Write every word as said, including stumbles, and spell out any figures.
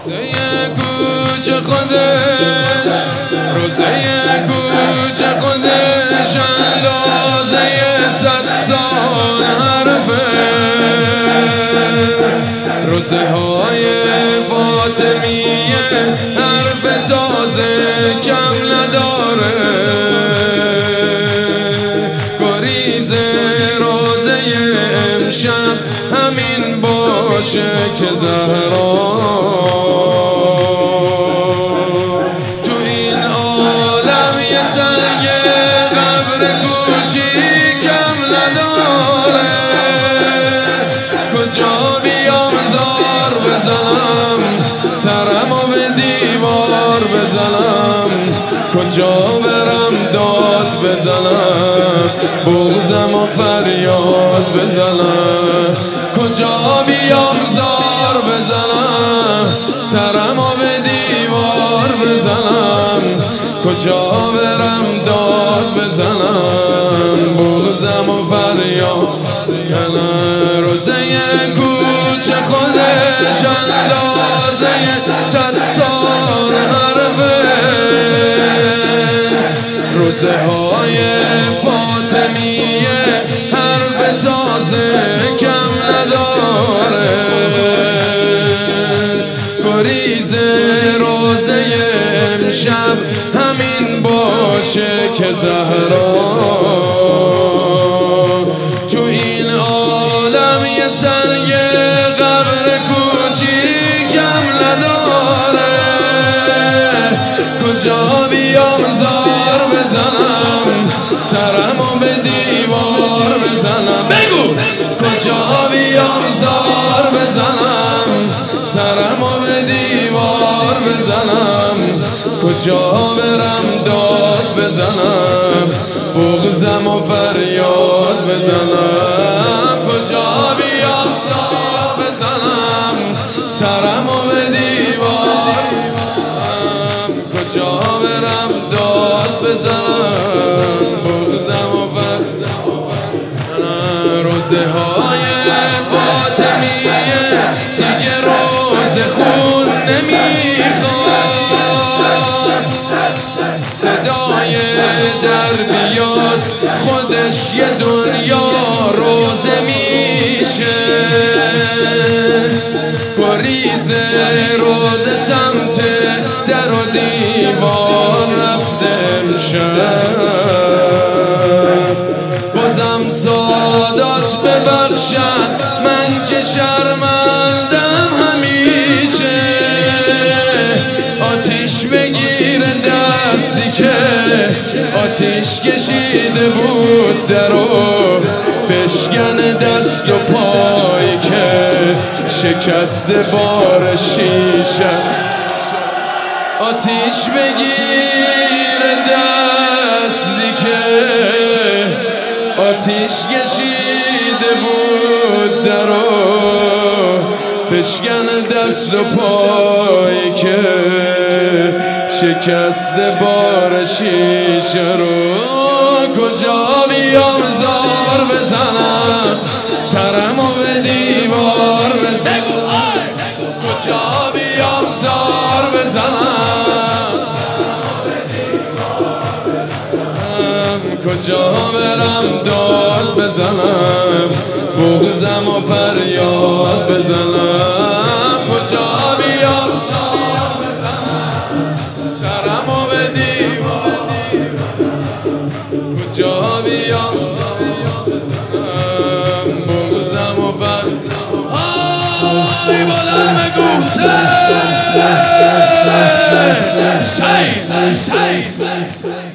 روزه کوچه خودش روزه کوچه خودش اندازه صد سال حرفه روزه های فاطمیه حرف تازه کم نداره گریز روزه امشب همین باشه که زهرا تو این عالم یه سنگ قبر کوچیکم نداره کجا بیام زار بزنم سرمو به دیوار بزنم کجا برم داد بزنم بغضم و فریاد بزنم کجا بیام زار بزنم سرمو به دیوار بزنم کجا برم داد بزنم بغضم و فریاد بزنم روزه کوچه خودش اندازه صد سال حرفه روزه های فاطمیه حرف تازه کم نداره گریز روزه امشب همین باشه که زهرا تو این عالم یه سنگ قبر کوچیکم نداره کجا بیام زار بزنم سرمو به دیوار بزنم بگو کجا بیام زار بزنم سرمو به دیوار بزنم کجا برم داد بزنم بغضم و فریاد بزنم کجا بیام داد بزنم سرمو به دیوار کجا برم داد بزنم بغضم و فریاد روزه های فاطمیه دیگه روزه خون نمیخواد صدای در بیاد خودش یه دنیا روزه میشه گریز روزه سمت در و دیوار رفته امشب بازم سادات ببخشن من که شرمندم همیشه آتیش بگیر دستی که آتیش کشیده بود درو بشکن دست و پایی که شکست بار شیشه آتیش بگیر دستی که آتیش کشیده بود درو بشکن دست و پایی که شکست بار شیشه رو کجا بیام زار بزنم سرمو به دیوار بگو کجا بیام زار بزنم کجا برم داد بزنم بغضم و فریاد بزنم کجا بیام سرمو به دیوار کجا بیام بغضم و فریاد های بلند بگو سه سه سه